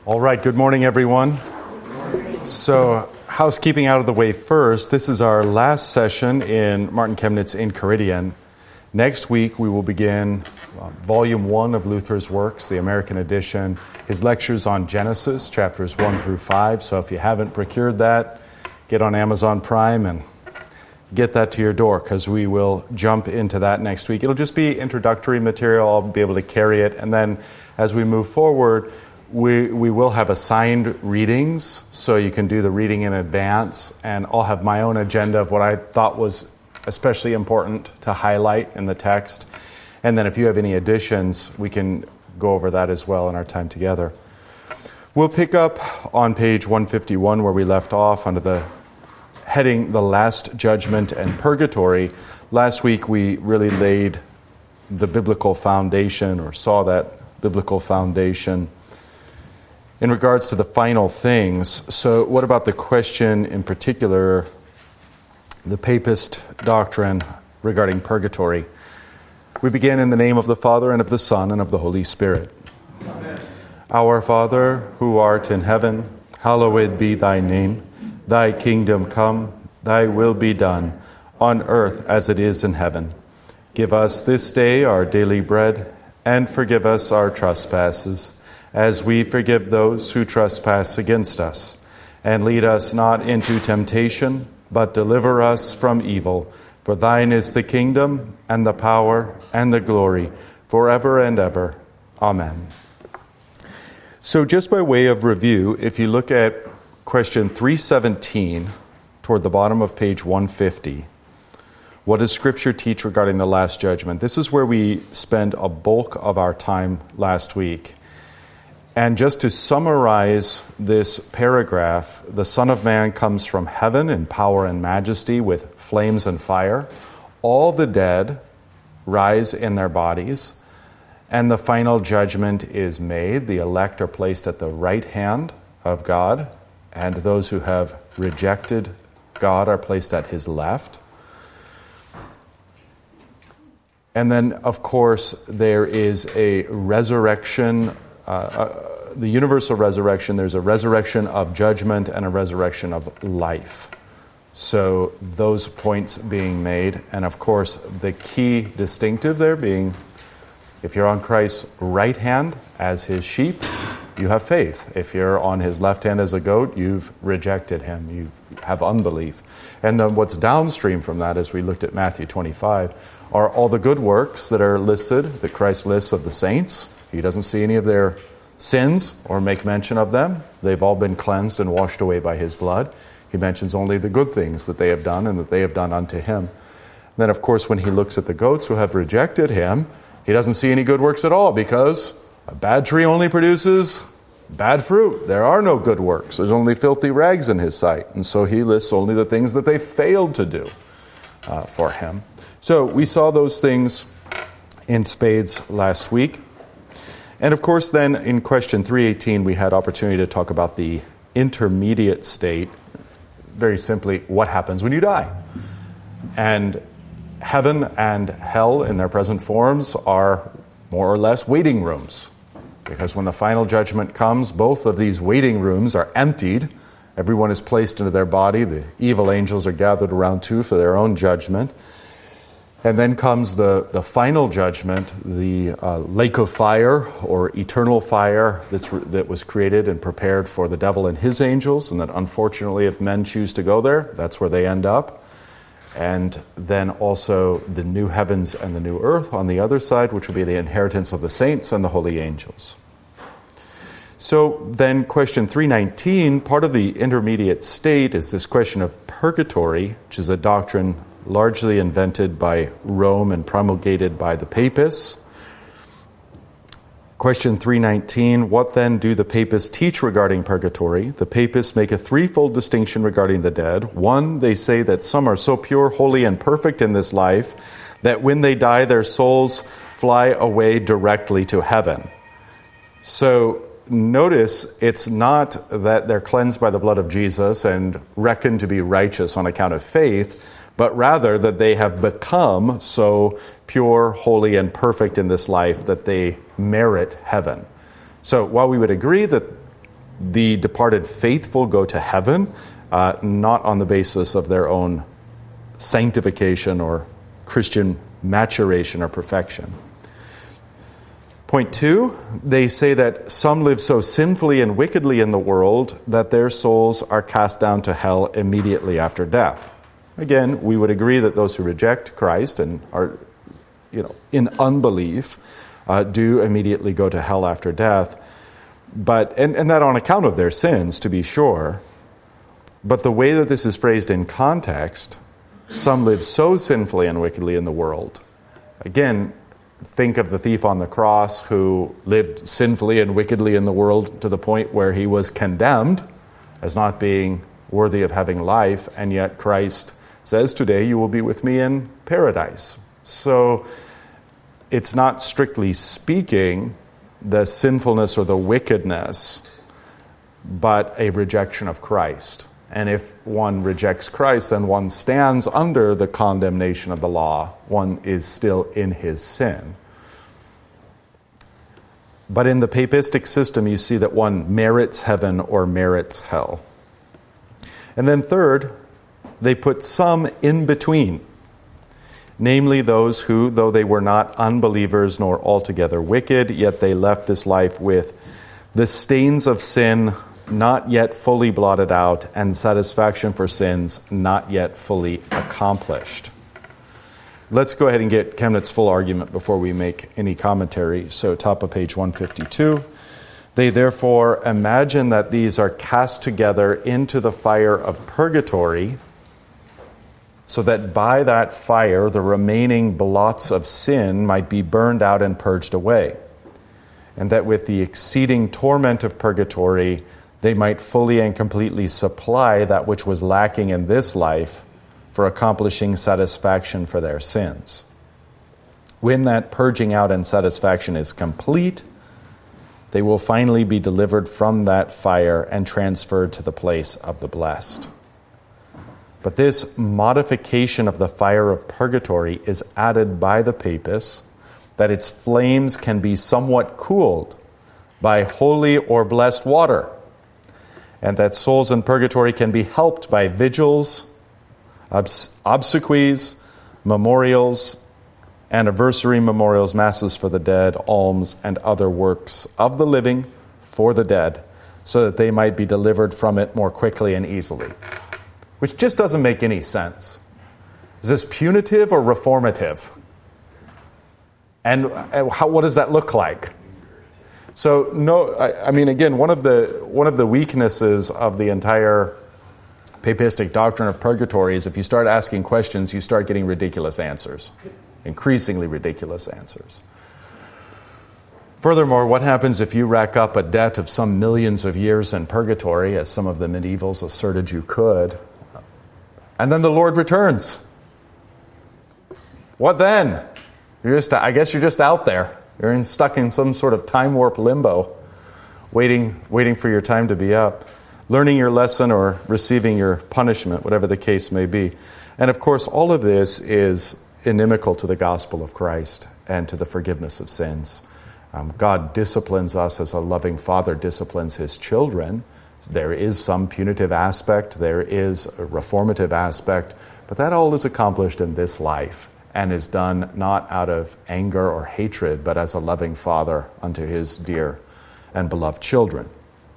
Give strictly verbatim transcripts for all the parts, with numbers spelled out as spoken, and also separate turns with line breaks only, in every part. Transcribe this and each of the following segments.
All right, good morning, everyone. So, housekeeping out of the way first, this is our last session in Martin Chemnitz Enchiridion. Next week, we will begin uh, Volume one of Luther's works, the American edition, his lectures on Genesis, chapters one through five. So if you haven't procured that, get on Amazon Prime and get that to your door, because we will jump into that next week. It'll just be introductory material. I'll be able to carry it. And then as we move forward, We we will have assigned readings, so you can do the reading in advance, and I'll have my own agenda of what I thought was especially important to highlight in the text. And then if you have any additions, we can go over that as well in our time together. We'll pick up on page one fifty-one where we left off under the heading, The Last Judgment and Purgatory. Last week we really laid the biblical foundation, or saw that biblical foundation in regards to the final things. So what about the question in particular, the papist doctrine regarding purgatory? We begin in the name of the Father, and of the Son, and of the Holy Spirit. Amen. Our Father, who art in heaven, hallowed be thy name. Thy kingdom come, thy will be done, on earth as it is in heaven. Give us this day our daily bread, and forgive us our trespasses, as we forgive those who trespass against us. And lead us not into temptation, but deliver us from evil. For thine is the kingdom, and the power, and the glory, forever and ever. Amen. So just by way of review, if you look at question three seventeen, toward the bottom of page one fifty, what does Scripture teach regarding the Last Judgment? This is where we spent a bulk of our time last week. And just to summarize this paragraph, the Son of Man comes from heaven in power and majesty with flames and fire. All the dead rise in their bodies, and the final judgment is made. The elect are placed at the right hand of God, and those who have rejected God are placed at his left. And then, of course, there is a resurrection. Uh, uh, the universal resurrection, there's a resurrection of judgment and a resurrection of life. So those points being made, and of course the key distinctive there being, if you're on Christ's right hand as his sheep, you have faith. If you're on his left hand as a goat, you've rejected him, you have unbelief. And then what's downstream from that, as we looked at Matthew twenty-five, are all the good works that are listed, that Christ lists of the saints. He doesn't see any of their sins or make mention of them. They've all been cleansed and washed away by his blood. He mentions only the good things that they have done and that they have done unto him. And then, of course, when he looks at the goats who have rejected him, he doesn't see any good works at all, because a bad tree only produces bad fruit. There are no good works. There's only filthy rags in his sight. And so he lists only the things that they failed to do uh, for him. So we saw those things in spades last week. And of course, then in question three eighteen, we had opportunity to talk about the intermediate state. Very simply, what happens when you die? And heaven and hell in their present forms are more or less waiting rooms. Because when the final judgment comes, both of these waiting rooms are emptied. Everyone is placed into their body. The evil angels are gathered around too for their own judgment. And then comes the, the final judgment, the uh, lake of fire, or eternal fire that's re- that was created and prepared for the devil and his angels, and that unfortunately if men choose to go there, that's where they end up. And then also the new heavens and the new earth on the other side, which will be the inheritance of the saints and the holy angels. So then question three nineteen, part of the intermediate state is this question of purgatory, which is a doctrine largely invented by Rome and promulgated by the papists. Question three nineteen, what then do the papists teach regarding purgatory? The papists make a threefold distinction regarding the dead. One, they say that some are so pure, holy, and perfect in this life that when they die, their souls fly away directly to heaven. So notice it's not that they're cleansed by the blood of Jesus and reckoned to be righteous on account of faith, but rather that they have become so pure, holy, and perfect in this life that they merit heaven. So while we would agree that The departed faithful go to heaven, uh, not on the basis of their own sanctification or Christian maturation or perfection. Point two, they say that some live so sinfully and wickedly in the world that their souls are cast down to hell immediately after death. Again, we would agree that those who reject Christ and are, you know, in unbelief uh, do immediately go to hell after death. But and, and that on account of their sins, to be sure. But the way that this is phrased in context, some live so sinfully and wickedly in the world. Again, think of the thief on the cross who lived sinfully and wickedly in the world to the point where he was condemned as not being worthy of having life, and yet Christ says, today you will be with me in paradise. So it's not strictly speaking the sinfulness or the wickedness, but a rejection of Christ. And if one rejects Christ, then one stands under the condemnation of the law. One is still in his sin. But in the papistic system, you see that one merits heaven or merits hell. And then third, they put some in between. Namely those who, though they were not unbelievers nor altogether wicked, yet they left this life with the stains of sin not yet fully blotted out and satisfaction for sins not yet fully accomplished. Let's go ahead and get Chemnitz's full argument before we make any commentary. So top of page one fifty-two. They therefore imagine that these are cast together into the fire of purgatory, so that by that fire the remaining blots of sin might be burned out and purged away, and that with the exceeding torment of purgatory they might fully and completely supply that which was lacking in this life for accomplishing satisfaction for their sins. When that purging out and satisfaction is complete, they will finally be delivered from that fire and transferred to the place of the blessed. But this modification of the fire of purgatory is added by the papists, that its flames can be somewhat cooled by holy or blessed water, and that souls in purgatory can be helped by vigils, obs- obsequies, memorials, anniversary memorials, masses for the dead, alms, and other works of the living for the dead, so that they might be delivered from it more quickly and easily. Which just doesn't make any sense. Is this punitive or reformative? And how, what does that look like? So, no, I, I mean, again, one of the one of the weaknesses of the entire papistic doctrine of purgatory is if you start asking questions, you start getting ridiculous answers, increasingly ridiculous answers. Furthermore, what happens if you rack up a debt of some millions of years in purgatory, as some of the medievals asserted you could, and then the Lord returns? What then? You're just, I guess you're just out there. You're in, stuck in some sort of time warp limbo, waiting, waiting for your time to be up, learning your lesson or receiving your punishment, whatever the case may be. And of course, all of this is inimical to the gospel of Christ and to the forgiveness of sins. Um, God disciplines us as a loving father disciplines his children. There is some punitive aspect, there is a reformative aspect, but that all is accomplished in this life and is done not out of anger or hatred, but as a loving father unto his dear and beloved children.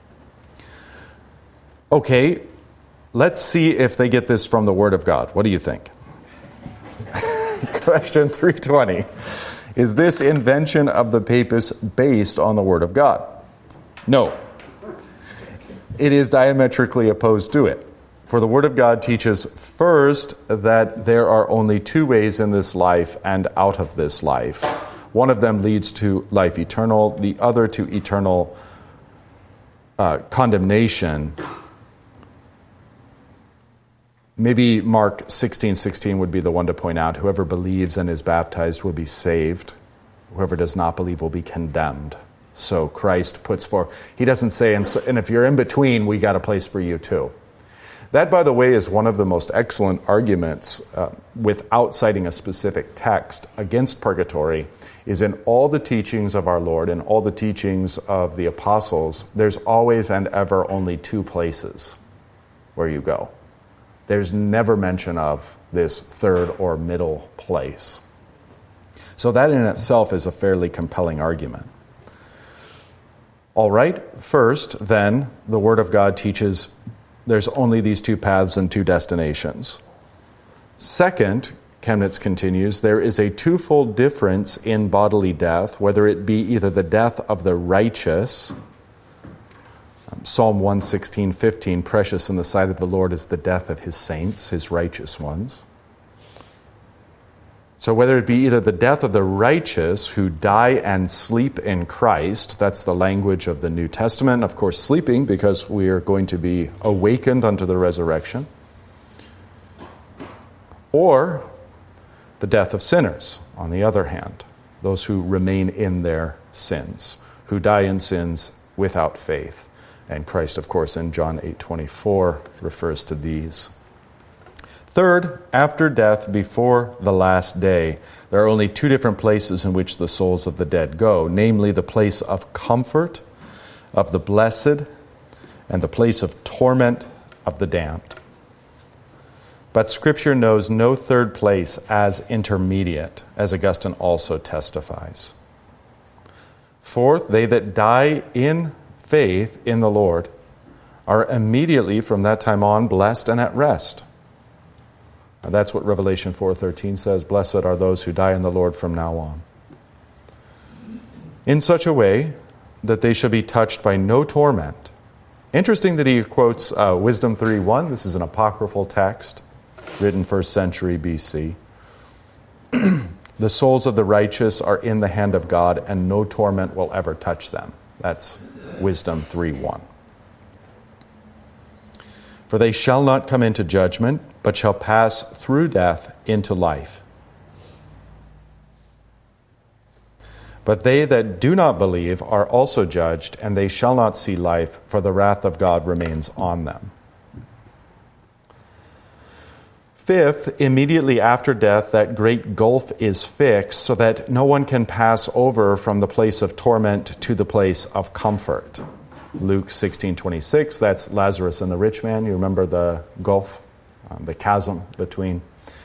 Okay, let's see if they get this from the Word of God. What do you think? Question three twenty. Is this invention of the papists based on the Word of God? No. It is diametrically opposed to it. For the Word of God teaches first that there are only two ways in this life and out of this life. One of them leads to life eternal, the other to eternal uh, condemnation. Maybe Mark sixteen sixteen would be the one to point out. Whoever believes and is baptized will be saved. Whoever does not believe will be condemned. So Christ puts forth, he doesn't say, and, so, and if you're in between, we got a place for you too. That, by the way, is one of the most excellent arguments uh, without citing a specific text against purgatory, is in all the teachings of our Lord and all the teachings of the apostles, there's always and ever only two places where you go. There's never mention of this third or middle place. So that in itself is a fairly compelling argument. All right, first, then, the Word of God teaches there's only these two paths and two destinations. Second, Chemnitz continues, there is a twofold difference in bodily death, whether it be either the death of the righteous, Psalm one sixteen, fifteen, precious in the sight of the Lord is the death of his saints, his righteous ones. So whether it be either the death of the righteous who die and sleep in Christ, that's the language of the New Testament, of course sleeping because we are going to be awakened unto the resurrection, or the death of sinners, on the other hand, those who remain in their sins, who die in sins without faith. And Christ, of course, in John eight twenty-four refers to these. Third, after death, before the last day, there are only two different places in which the souls of the dead go, namely the place of comfort of the blessed and the place of torment of the damned. But Scripture knows no third place as intermediate, as Augustine also testifies. Fourth, they that die in faith in the Lord are immediately from that time on blessed and at rest. And that's what Revelation four thirteen says, blessed are those who die in the Lord from now on. In such a way that they shall be touched by no torment. Interesting that he quotes uh, Wisdom three one. This is an apocryphal text written first century B C. The souls of the righteous are in the hand of God, and no torment will ever touch them. That's Wisdom three one. For they shall not come into judgment, but shall pass through death into life. But they that do not believe are also judged, and they shall not see life, for the wrath of God remains on them. Fifth, immediately after death, that great gulf is fixed, so that no one can pass over from the place of torment to the place of comfort. Luke sixteen twenty-six, that's Lazarus and the rich man. You remember the gulf, um, the chasm between.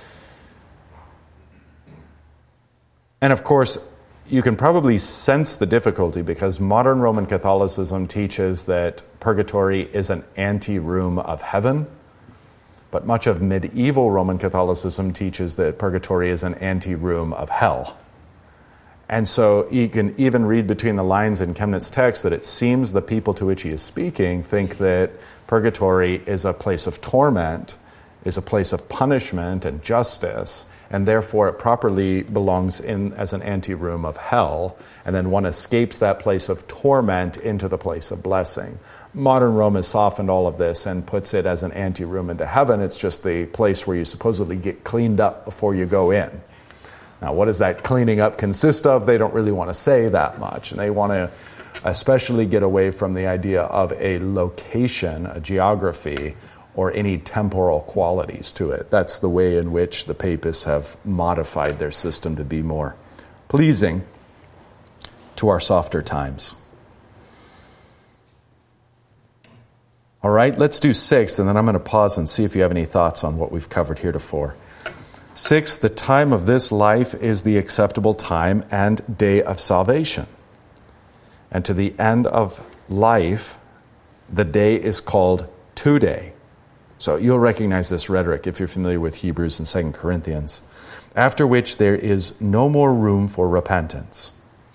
And of course, you can probably sense the difficulty because modern Roman Catholicism teaches that purgatory is an anteroom of heaven, but much of medieval Roman Catholicism teaches that purgatory is an anteroom of hell. And so you can even read between the lines in Chemnitz's text that it seems the people to which he is speaking think that purgatory is a place of torment, is a place of punishment and justice, and therefore it properly belongs in as an anteroom of hell, and then one escapes that place of torment into the place of blessing. Modern Rome has softened all of this and puts it as an anteroom into heaven. It's just the place where you supposedly get cleaned up before you go in. Now, what does that cleaning up consist of? They don't really want to say that much. And they want to especially get away from the idea of a location, a geography, or any temporal qualities to it. That's the way in which the papists have modified their system to be more pleasing to our softer times. All right, let's do six, and then I'm going to pause and see if you have any thoughts on what we've covered heretofore. Six, the time of this life is the acceptable time and day of salvation. And to the end of life, the day is called today. So you'll recognize this rhetoric if you're familiar with Hebrews and Second Corinthians. After which there is no more room for repentance.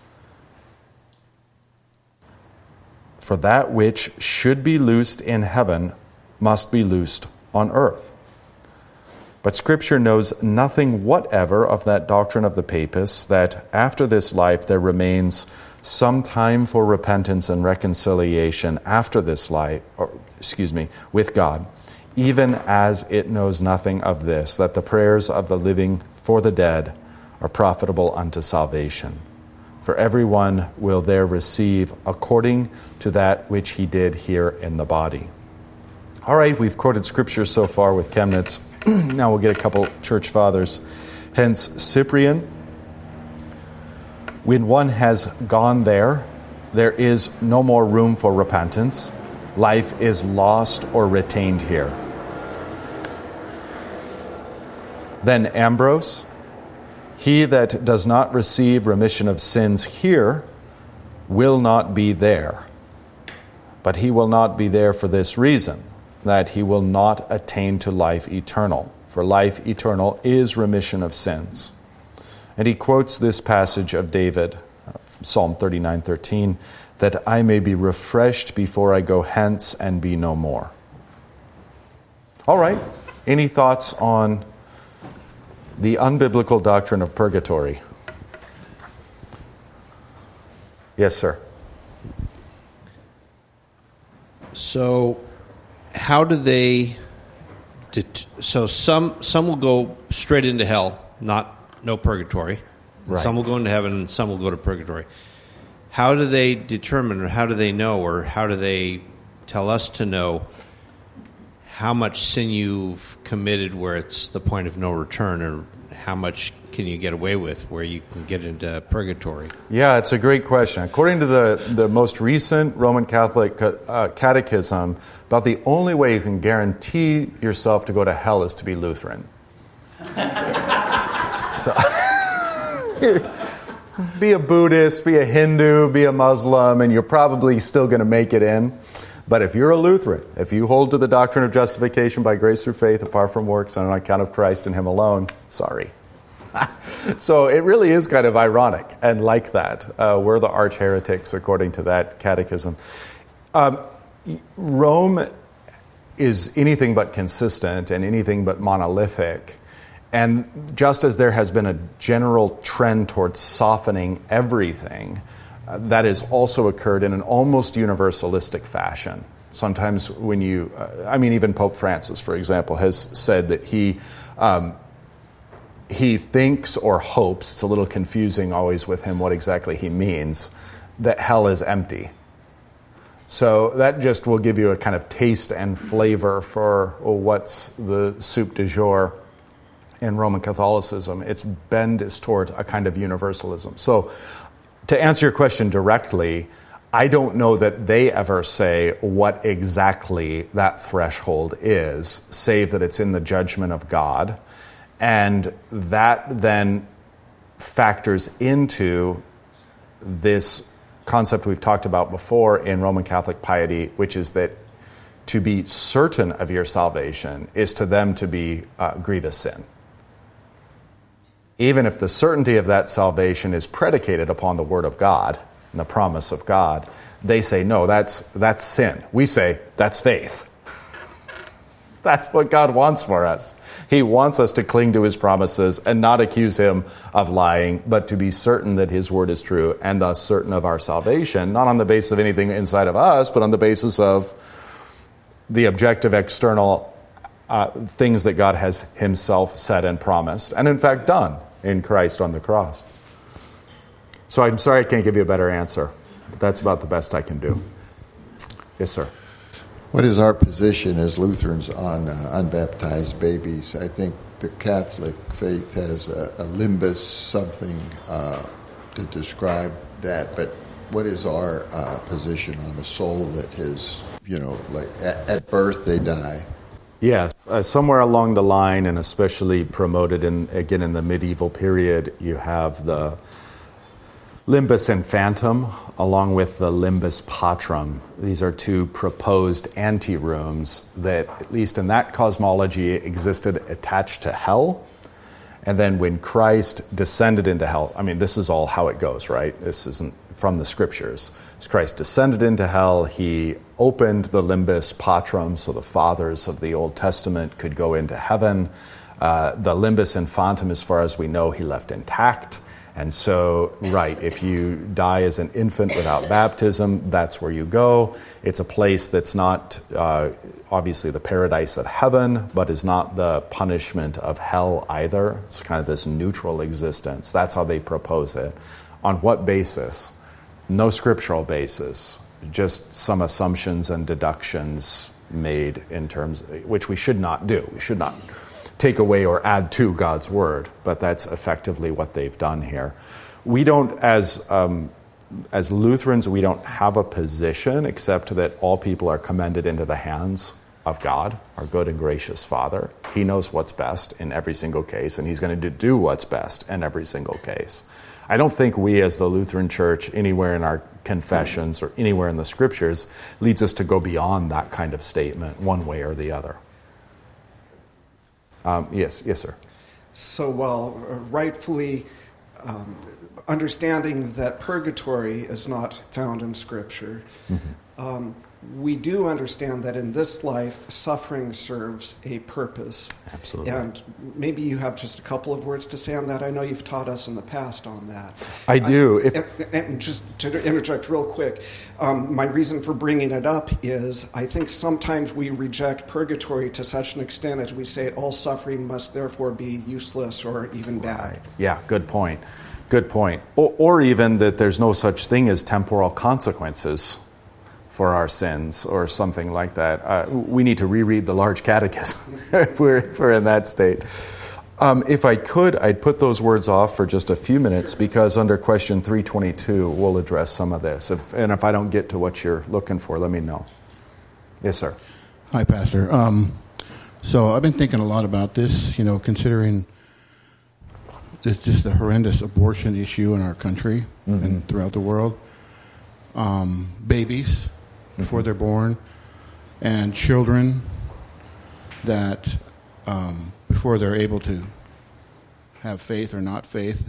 For that which should be loosed in heaven must be loosed on earth. But Scripture knows nothing whatever of that doctrine of the papists, that after this life there remains some time for repentance and reconciliation after this life, or excuse me, with God, even as it knows nothing of this, that the prayers of the living for the dead are profitable unto salvation. For everyone will there receive according to that which he did here in the body. All right, we've quoted scripture so far with Chemnitz. Now we'll get a couple church fathers. Hence, Cyprian. When one has gone there, there is no more room for repentance. Life is lost or retained here. Then Ambrose. He that does not receive remission of sins here will not be there. But he will not be there for this reason, that he will not attain to life eternal. For life eternal is remission of sins. And he quotes this passage of David, from Psalm thirty-nine thirteen, that I may be refreshed before I go hence and be no more. All right. Any thoughts on the unbiblical doctrine of purgatory? Yes, sir.
So, how do they? Det- so some some will go straight into hell, not no purgatory. And
Right.
Some will go into heaven, and some will go to purgatory. How do they determine, or how do they know, or how do they tell us to know how much sin you've committed where it's the point of no return, or how much can you get away with where you can get into purgatory?
Yeah, it's a great question. According to the, the most recent Roman Catholic uh, catechism, about the only way you can guarantee yourself to go to hell is to be Lutheran. So, be a Buddhist, be a Hindu, be a Muslim, and you're probably still going to make it in. But if you're a Lutheran, if you hold to the doctrine of justification by grace through faith, apart from works, on account of Christ and Him alone, sorry. So it really is kind of ironic and like that. Uh, we're the arch heretics according to that catechism. Um, Rome is anything but consistent and anything but monolithic. And just as there has been a general trend towards softening everything, uh, that has also occurred in an almost universalistic fashion. Sometimes when you, uh, I mean, even Pope Francis, for example, has said that he um, he thinks or hopes, it's a little confusing always with him what exactly he means, that hell is empty. So that just will give you a kind of taste and flavor for oh, what's the soup du jour in Roman Catholicism. Its bend is toward a kind of universalism. So to answer your question directly, I don't know that they ever say what exactly that threshold is, save that it's in the judgment of God. And that then factors into this concept we've talked about before in Roman Catholic piety, which is that to be certain of your salvation is to them to be uh, grievous sin. Even if the certainty of that salvation is predicated upon the Word of God and the promise of God, they say, no, that's that's sin. We say, that's faith. That's what God wants for us. He wants us to cling to His promises and not accuse Him of lying, but to be certain that His Word is true and thus certain of our salvation, not on the basis of anything inside of us, but on the basis of the objective external uh, things that God has Himself said and promised, and in fact done in Christ on the cross. So I'm sorry I can't give you a better answer, but that's about the best I can do. Yes, sir.
What is our position as Lutherans on uh, unbaptized babies? I think the Catholic faith has a, a limbus, something uh, to describe that, but what is our uh, position on a soul that has, you know, like at, at birth they die?
Yes, uh, somewhere along the line, and especially promoted in again in the medieval period, you have the limbus infantum along with the limbus patrum. These are two proposed anterooms that, at least in that cosmology, existed attached to hell. And then when Christ descended into hell, I mean, this is all how it goes, right? This isn't from the scriptures. As Christ descended into hell, He opened the limbus patrum so the fathers of the Old Testament could go into heaven. Uh, the limbus infantum, as far as we know, He left intact. And so, right, if you die as an infant without baptism, that's where you go. It's a place that's not uh, obviously the paradise of heaven, but is not the punishment of hell either. It's kind of this neutral existence. That's how they propose it. On what basis? No scriptural basis, just some assumptions and deductions made in terms, which we should not do. We should not take away or add to God's word, but that's effectively what they've done here. We don't, as um, as Lutherans, we don't have a position except that all people are commended into the hands of God, our good and gracious Father. He knows what's best in every single case, and he's going to do what's best in every single case. I don't think we as the Lutheran Church, anywhere in our confessions or anywhere in the scriptures, leads us to go beyond that kind of statement one way or the other. Um, yes, yes, sir.
So while uh, rightfully um, understanding that purgatory is not found in Scripture, mm-hmm. um, we do understand that in this life, suffering serves a purpose.
Absolutely.
And maybe you have just a couple of words to say on that. I know you've taught us in the past on that.
I do.
I, if, and, and just to interject real quick, um, my reason for bringing it up is I think sometimes we reject purgatory to such an extent as we say all suffering must therefore be useless or even bad.
Right. Yeah, good point. Good point. Or, or even that there's no such thing as temporal consequences for our sins or something like that. Uh, we need to reread the large catechism if, we're, if we're in that state. Um, if I could, I'd put those words off for just a few minutes because under question three twenty-two, we'll address some of this. If, and if I don't get to what you're looking for, let me know. Yes, sir.
Hi, Pastor. Um, so I've been thinking a lot about this, you know, considering it's just the horrendous abortion issue in our country mm-hmm. and throughout the world. Um, babies before mm-hmm. they're born, and children that um, before they're able to have faith or not faith,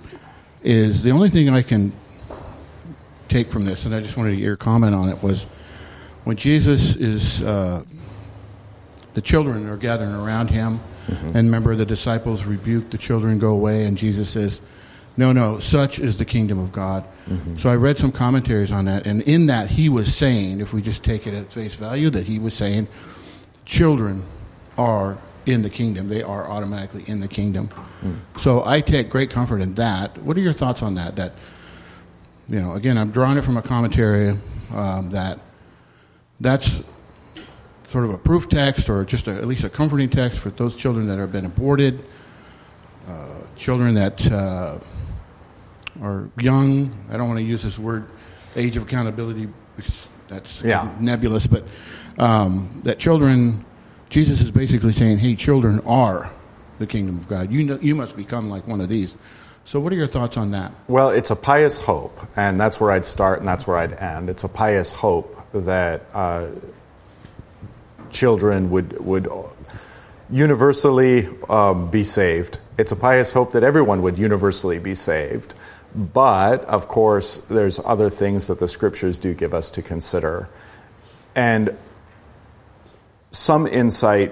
is the only thing I can take from this, and I just wanted to get your comment on it, was when Jesus is, uh, the children are gathering around him, mm-hmm. and remember the disciples rebuke the children, go away, and Jesus says, no, no, such is the kingdom of God. Mm-hmm. So I read some commentaries on that, and in that he was saying, if we just take it at face value, that he was saying children are in the kingdom. They are automatically in the kingdom. Mm. So I take great comfort in that. What are your thoughts on that? That, you know, again, I'm drawing it from a commentary um, that that's sort of a proof text or just a, at least a comforting text for those children that have been aborted, uh, children that... Uh, or young, I don't want to use this word, age of accountability, because that's
yeah.
nebulous, but um, that children, Jesus is basically saying, hey, children are the kingdom of God. You know, you must become like one of these. So what are your thoughts on that?
Well, it's a pious hope, and that's where I'd start and that's where I'd end. It's a pious hope that uh, children would would universally um, be saved. It's a pious hope that everyone would universally be saved. But, of course, there's other things that the Scriptures do give us to consider. And some insight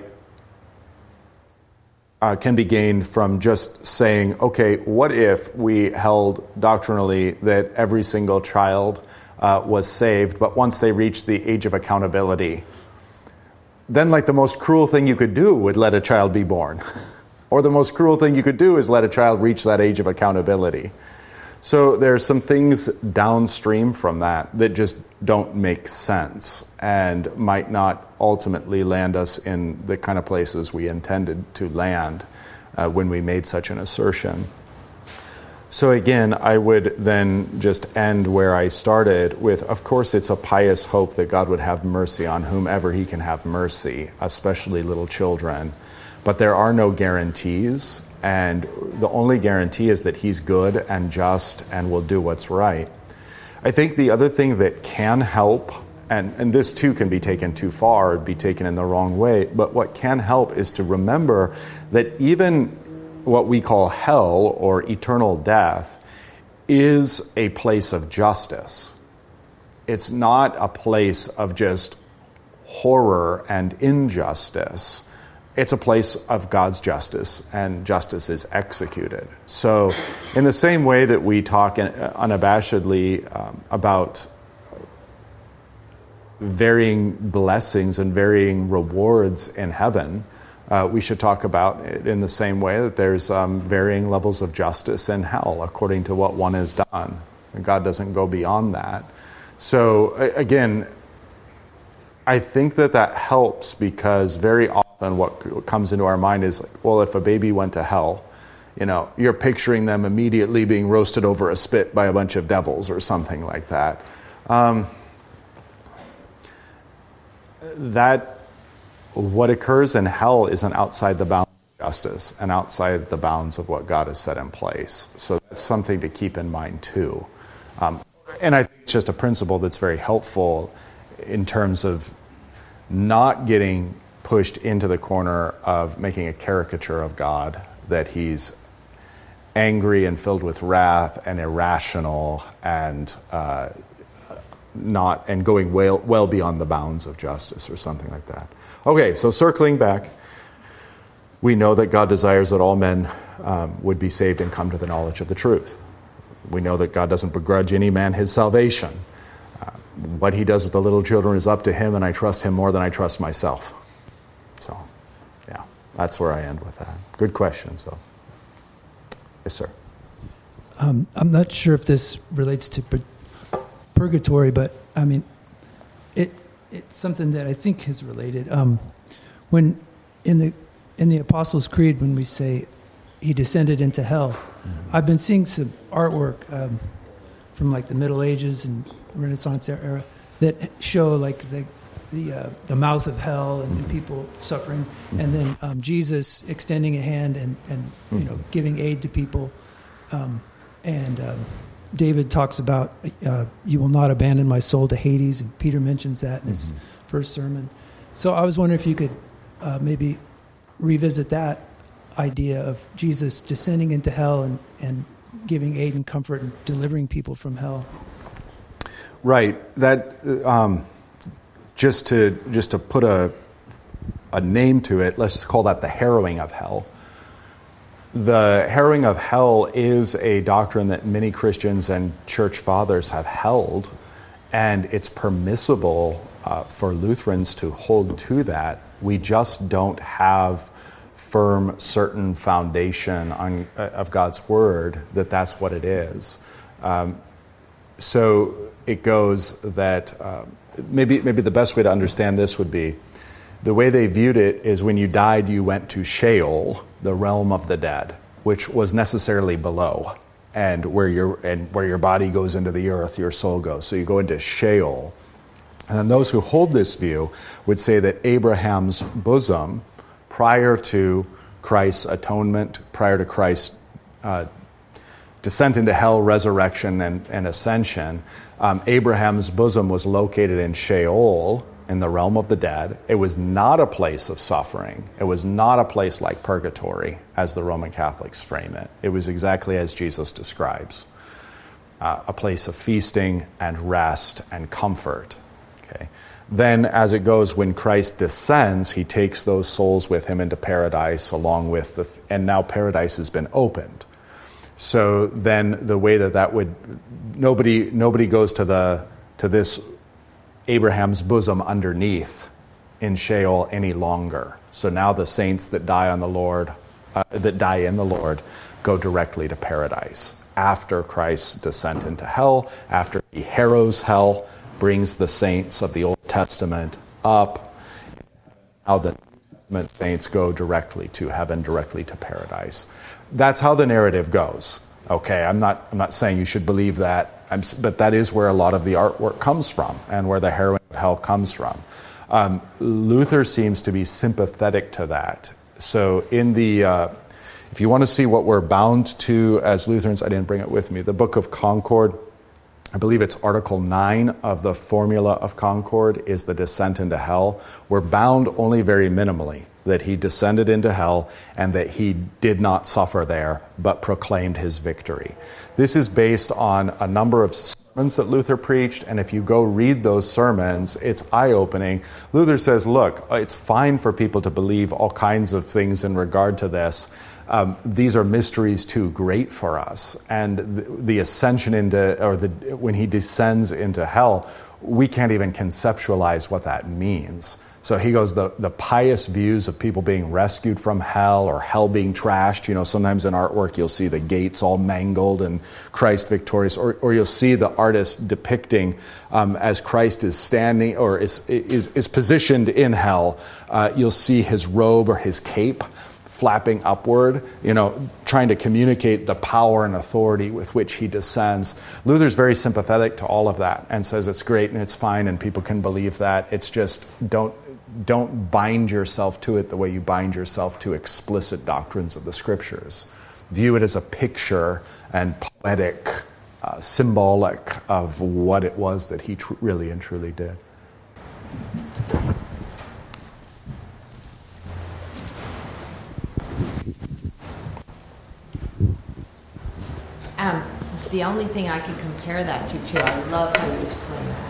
uh, can be gained from just saying, okay, what if we held doctrinally that every single child uh, was saved, but once they reached the age of accountability, then like the most cruel thing you could do would let a child be born. Or the most cruel thing you could do is let a child reach that age of accountability. So there are some things downstream from that that just don't make sense and might not ultimately land us in the kind of places we intended to land uh, when we made such an assertion. So again, I would then just end where I started with, of course, it's a pious hope that God would have mercy on whomever he can have mercy, especially little children. But there are no guarantees, and the only guarantee is that he's good and just and will do what's right. I think the other thing that can help, and, and this too can be taken too far, or be taken in the wrong way, but what can help is to remember that even what we call hell or eternal death is a place of justice. It's not a place of just horror and injustice. It's a place of God's justice, and justice is executed. So in the same way that we talk unabashedly um, about varying blessings and varying rewards in heaven, uh, we should talk about it in the same way that there's um, varying levels of justice in hell according to what one has done. And God doesn't go beyond that. So again, I think that that helps because very often what comes into our mind is, like, well, if a baby went to hell, you know, you're picturing them immediately being roasted over a spit by a bunch of devils or something like that. Um, that what occurs in hell isn't outside the bounds of justice and outside the bounds of what God has set in place. So that's something to keep in mind too. Um, and I think it's just a principle that's very helpful in terms of not getting pushed into the corner of making a caricature of God, that he's angry and filled with wrath and irrational and uh, not and going well, well beyond the bounds of justice or something like that. Okay, so circling back, we know that God desires that all men um, would be saved and come to the knowledge of the truth. We know that God doesn't begrudge any man his salvation. Uh, what he does with the little children is up to him, and I trust him more than I trust myself. So, yeah, that's where I end with that. Good question, so. Yes, sir.
Um, I'm not sure if this relates to pur- purgatory, but I mean, it it's something that I think is related. Um, when in the in the Apostles' Creed, when we say he descended into hell, mm-hmm. I've been seeing some artwork um, from like the Middle Ages and Renaissance era that show like the the uh, the mouth of hell and, and people suffering, and then um, Jesus extending a hand and, and you know giving aid to people, um, and um, David talks about uh, you will not abandon my soul to Hades, and Peter mentions that in his mm-hmm. first sermon. So I was wondering if you could uh, maybe revisit that idea of Jesus descending into hell and, and giving aid and comfort and delivering people from hell.
Right. That. Um Just to just to put a a name to it, let's just call that the harrowing of hell. The harrowing of hell is a doctrine that many Christians and church fathers have held, and it's permissible uh, for Lutherans to hold to that. We just don't have firm, certain foundation on, uh, of God's Word that that's what it is. Um, so it goes that... Uh, Maybe maybe the best way to understand this would be, the way they viewed it is when you died, you went to Sheol, the realm of the dead, which was necessarily below, and where your and where your body goes into the earth, your soul goes. So you go into Sheol. And then those who hold this view would say that Abraham's bosom, prior to Christ's atonement, prior to Christ's uh, descent into hell, resurrection, and, and ascension, Um, Abraham's bosom was located in Sheol, in the realm of the dead. It was not a place of suffering. It was not a place like purgatory, as the Roman Catholics frame it. It was exactly as Jesus describes, uh, a place of feasting and rest and comfort. Okay. Then, as it goes, when Christ descends, he takes those souls with him into paradise, along with the, th- and now paradise has been opened. So then the way that that would, nobody nobody goes to the to this Abraham's bosom underneath in Sheol any longer. So now the saints that die on the Lord, uh, that die in the Lord, go directly to paradise after Christ's descent into hell, after he harrows hell, brings the saints of the Old Testament up. Now the New Testament saints go directly to heaven, directly to paradise. That's how the narrative goes. Okay, I'm not I'm not saying you should believe that, I'm, but that is where a lot of the artwork comes from and where the harrowing of hell comes from. Um, Luther seems to be sympathetic to that. So in the, uh, if you want to see what we're bound to as Lutherans, I didn't bring it with me, the Book of Concord, I believe it's Article nine of the Formula of Concord is the descent into hell. We're bound only very minimally, that he descended into hell and that he did not suffer there, but proclaimed his victory. This is based on a number of sermons that Luther preached, and if you go read those sermons, it's eye-opening. Luther says, look, it's fine for people to believe all kinds of things in regard to this. Um, these are mysteries too great for us. And the, the ascension into, or the when he descends into hell, we can't even conceptualize what that means. So he goes, the, the pious views of people being rescued from hell or hell being trashed. You know, sometimes in artwork you'll see the gates all mangled and Christ victorious, or, or you'll see the artist depicting um, as Christ is standing or is is, is positioned in hell. Uh, you'll see his robe or his cape flapping upward, you know, trying to communicate the power and authority with which he descends. Luther's very sympathetic to all of that and says it's great and it's fine and people can believe that. It's just don't don't bind yourself to it the way you bind yourself to explicit doctrines of the Scriptures. View it as a picture and poetic, uh, symbolic of what it was that he tr- really and truly did.
Um, the only thing I can compare that to, too, I love how you explain that.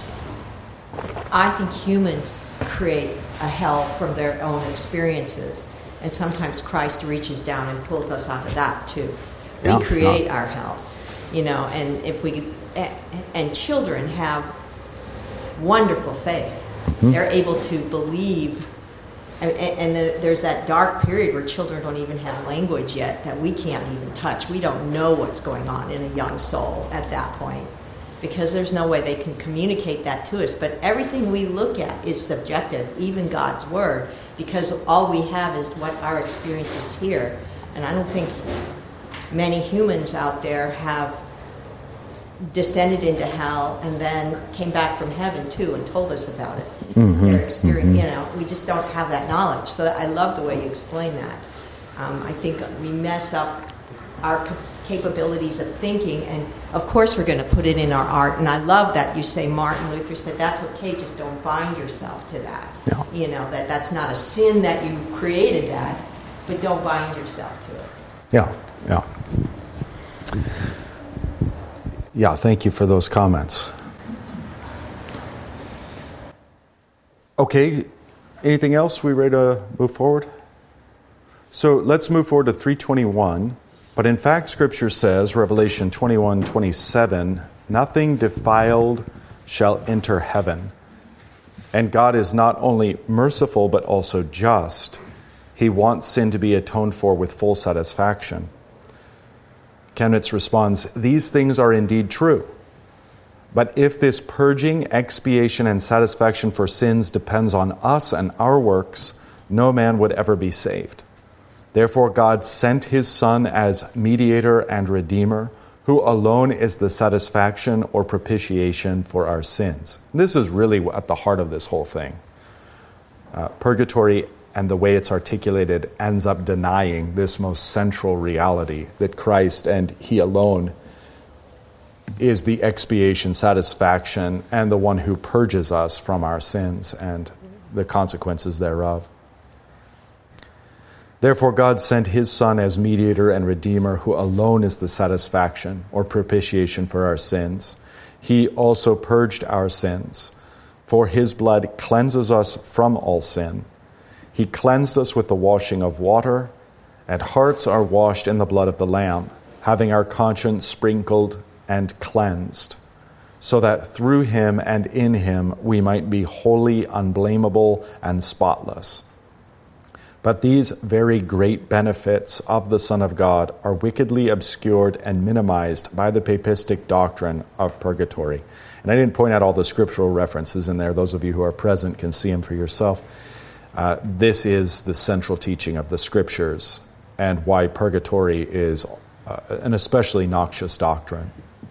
I think humans create a hell from their own experiences, and sometimes Christ reaches down and pulls us out of that, too. We
Yeah,
create
yeah.
our hells, you know, and if we, and children have wonderful faith.
Mm-hmm.
They're able to believe. And, and the, there's that dark period where children don't even have language yet that we can't even touch. We don't know what's going on in a young soul at that point because there's no way they can communicate that to us. But everything we look at is subjective, even God's Word, because all we have is what our experience is here. And I don't think many humans out there have descended into hell and then came back from heaven too and told us about it.
Mm-hmm,
Their experience,
mm-hmm.
you know, we just don't have that knowledge. So I love the way you explain that. Um, I think we mess up our cap- capabilities of thinking, and of course we're going to put it in our art. And I love that you say Martin Luther said that's okay, just don't bind yourself to that.
Yeah.
You know, that that's not a sin that you created that, but don't bind yourself to it.
Yeah, yeah. Yeah, thank you for those comments. Okay, anything else? We ready to move forward? So let's move forward to three twenty-one. But in fact, Scripture says, Revelation twenty-one twenty-seven, nothing defiled shall enter heaven. And God is not only merciful, but also just. He wants sin to be atoned for with full satisfaction. Chemnitz responds, these things are indeed true. But if this purging, expiation, and satisfaction for sins depends on us and our works, no man would ever be saved. Therefore God sent his Son as mediator and redeemer, who alone is the satisfaction or propitiation for our sins. This is really at the heart of this whole thing. Uh, purgatory and the way it's articulated ends up denying this most central reality that Christ and he alone is the expiation, satisfaction, and the one who purges us from our sins and the consequences thereof. Therefore God sent his Son as mediator and redeemer, who alone is the satisfaction or propitiation for our sins. He also purged our sins, for his blood cleanses us from all sin. He cleansed us with the washing of water, and hearts are washed in the blood of the Lamb, having our conscience sprinkled and cleansed, so that through him and in him we might be holy, unblameable, and spotless. But these very great benefits of the Son of God are wickedly obscured and minimized by the papistic doctrine of purgatory. And I didn't point out all the scriptural references in there. Those of you who are present can see them for yourself. Uh, this is the central teaching of the Scriptures and why purgatory is uh, an especially noxious doctrine.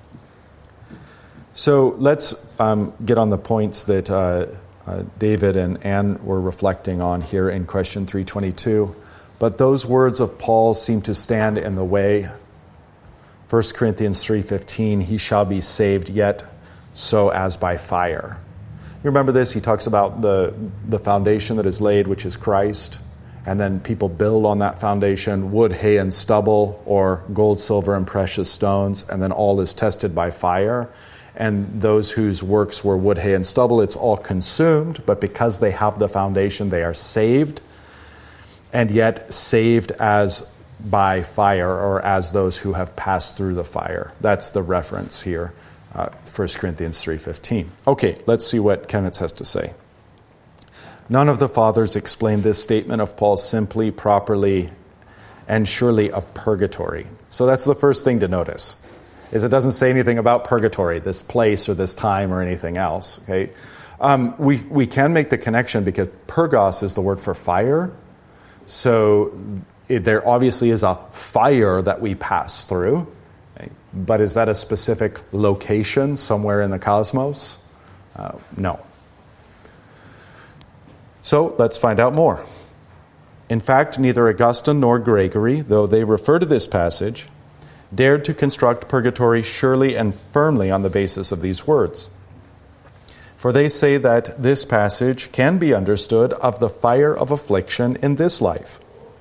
So let's um, get on the points that uh, uh, David and Ann were reflecting on here in question three twenty-two. But those words of Paul seem to stand in the way. First Corinthians three fifteen, he shall be saved yet so as by fire. You remember this? He talks about the, the foundation that is laid, which is Christ. And then people build on that foundation, wood, hay, and stubble, or gold, silver, and precious stones. And then all is tested by fire. And those whose works were wood, hay, and stubble, it's all consumed. But because they have the foundation, they are saved. And yet saved as by fire, or as those who have passed through the fire. That's the reference here. uh, First Corinthians three fifteen. Okay, let's see what Chemnitz has to say. None of the fathers explained this statement of Paul simply, properly, and surely of purgatory. So that's the first thing to notice, is it doesn't say anything about purgatory, this place or this time or anything else. Okay, um, we, we can make the connection because purgos is the word for fire. So it, there obviously is a fire that we pass through. Okay? But is that a specific location somewhere in the cosmos? Uh, no. So let's find out more. In fact, neither Augustine nor Gregory, though they refer to this passage, dared to construct purgatory surely and firmly on the basis of these words. For they say that this passage can be understood of the fire of affliction in this life.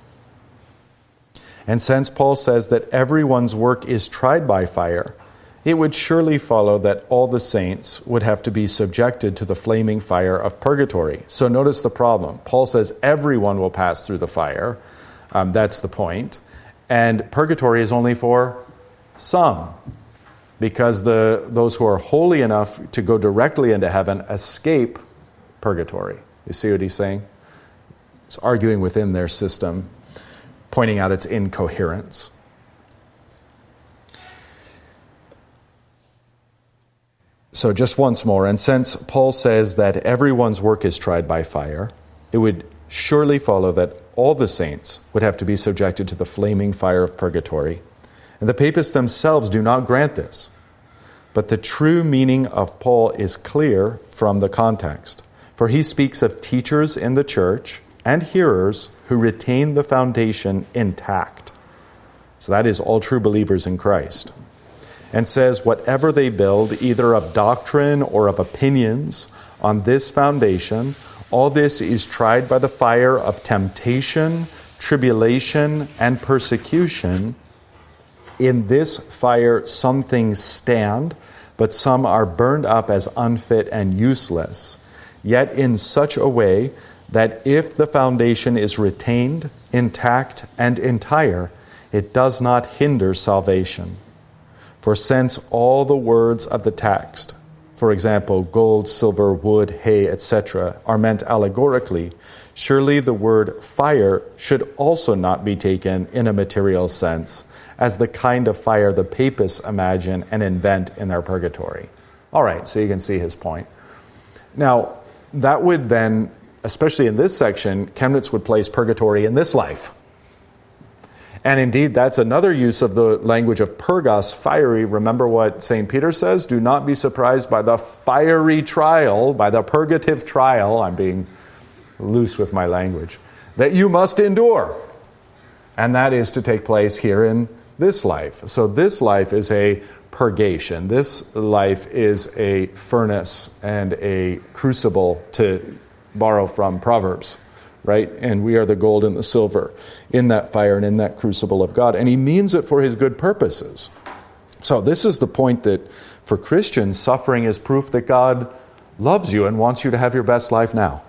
And since Paul says that everyone's work is tried by fire, it would surely follow that all the saints would have to be subjected to the flaming fire of purgatory. So notice the problem. Paul says everyone will pass through the fire. Um, that's the point. And purgatory is only for some, because the those who are holy enough to go directly into heaven escape purgatory. You see what he's saying? He's arguing within their system, pointing out its incoherence. So just once more, and since Paul says that everyone's work is tried by fire, it would surely follow that all the saints would have to be subjected to the flaming fire of purgatory. And the papists themselves do not grant this. But the true meaning of Paul is clear from the context. For he speaks of teachers in the church and hearers who retain the foundation intact. So that is all true believers in Christ. And says whatever they build, either of doctrine or of opinions, on this foundation, all this is tried by the fire of temptation, tribulation, and persecution. In this fire some things stand, but some are burned up as unfit and useless, yet in such a way that if the foundation is retained, intact, and entire, it does not hinder salvation. For since all the words of the text, for example, gold, silver, wood, hay, et cetera, are meant allegorically, surely the word fire should also not be taken in a material sense, as the kind of fire the papists imagine and invent in their purgatory. All right, so you can see his point. Now, that would then, especially in this section, Chemnitz would place purgatory in this life. And indeed, that's another use of the language of purgos, fiery. Remember what Saint Peter says? Do not be surprised by the fiery trial, by the purgative trial, I'm being loose with my language, that you must endure. And that is to take place here in this life. So this life is a purgation. This life is a furnace and a crucible, to borrow from Proverbs. Right? And we are the gold and the silver in that fire and in that crucible of God. And he means it for his good purposes. So this is the point that for Christians, suffering is proof that God loves you and wants you to have your best life now.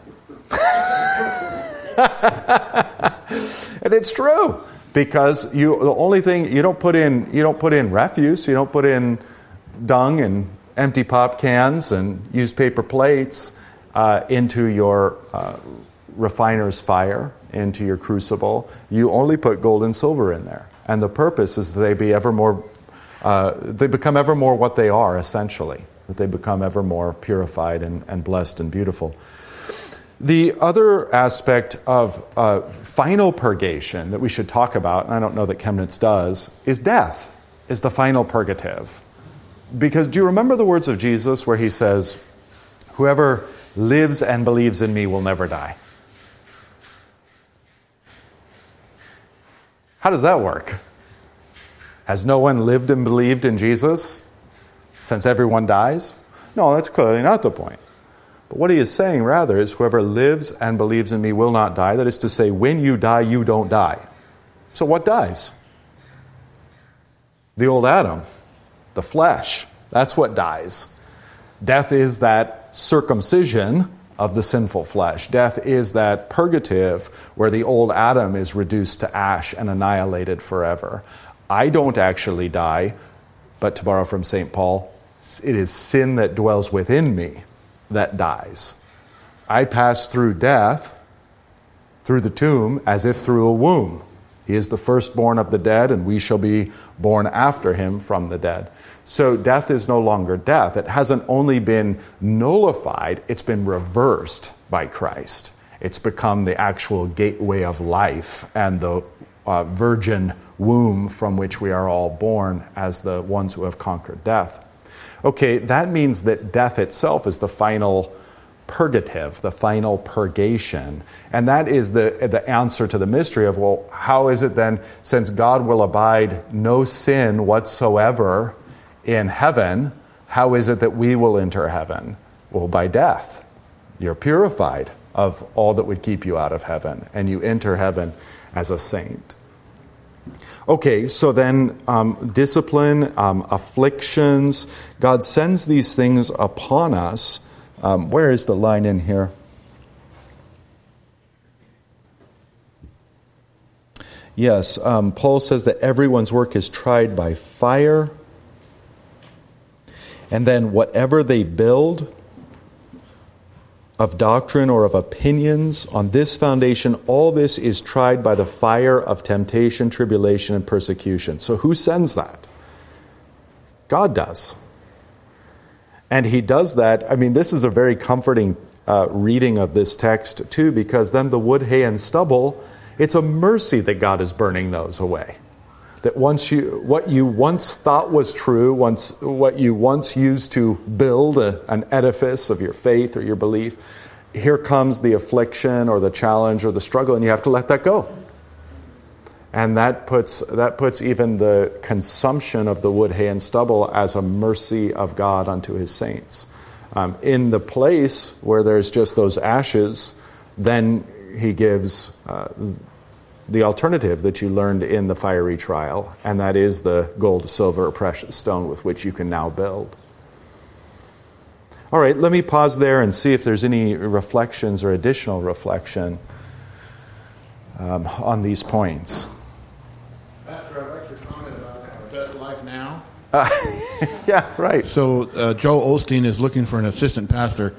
And it's true, because you the only thing you don't put in you don't put in refuse, you don't put in dung and empty pop cans and used paper plates uh, into your uh, refiner's fire, into your crucible. You only put gold and silver in there, and the purpose is that they be ever more, uh, they become ever more what they are essentially. That they become ever more purified and, and blessed and beautiful. The other aspect of uh, final purgation that we should talk about, and I don't know that Chemnitz does, is death. Is the final purgative. Because do you remember the words of Jesus where he says, "Whoever lives and believes in me will never die"? How does that work? Has no one lived and believed in Jesus since everyone dies? No, that's clearly not the point. But what he is saying rather is whoever lives and believes in me will not die. That is to say, when you die, you don't die. So what dies? The old Adam, the flesh. That's what dies. Death is that circumcision of the sinful flesh. Death is that purgative where the old Adam is reduced to ash and annihilated forever. I don't actually die, but to borrow from Saint Paul, It is sin that dwells within me that dies. I pass through death, through the tomb, as if through a womb. He is the firstborn of the dead, and we shall be born after him from the dead. So death is no longer death. It hasn't only been nullified, it's been reversed by Christ. It's become the actual gateway of life and the uh, virgin womb from which we are all born as the ones who have conquered death. Okay, that means that death itself is the final purgative, the final purgation. And that is the, the answer to the mystery of, well, how is it then, since God will abide no sin whatsoever in heaven, how is it that we will enter heaven? Well, by death. You're purified of all that would keep you out of heaven, and you enter heaven as a saint. Okay, so then um, discipline, um, afflictions, God sends these things upon us. Um, where is the line in here? Yes, um, Paul says that everyone's work is tried by fire. And then whatever they build of doctrine or of opinions on this foundation, all this is tried by the fire of temptation, tribulation, and persecution. So who sends that? God does. And he does that. I mean, this is a very comforting uh, reading of this text, too, because then the wood, hay, and stubble, it's a mercy that God is burning those away. That once you, what you once thought was true, once what you once used to build a, an edifice of your faith or your belief, here comes the affliction or the challenge or the struggle, and you have to let that go. And that puts that puts even the consumption of the wood, hay, and stubble as a mercy of God unto his saints. Um, in the place where there's just those ashes, then he gives uh, the alternative that you learned in the fiery trial, and that is the gold, silver, precious stone with which you can now build. All right, let me pause there and see if there's any reflections or additional reflection um, on these points.
Pastor, I'd like your comment about our best life now.
Uh, yeah, right.
So uh, Joe Osteen is looking for an assistant pastor.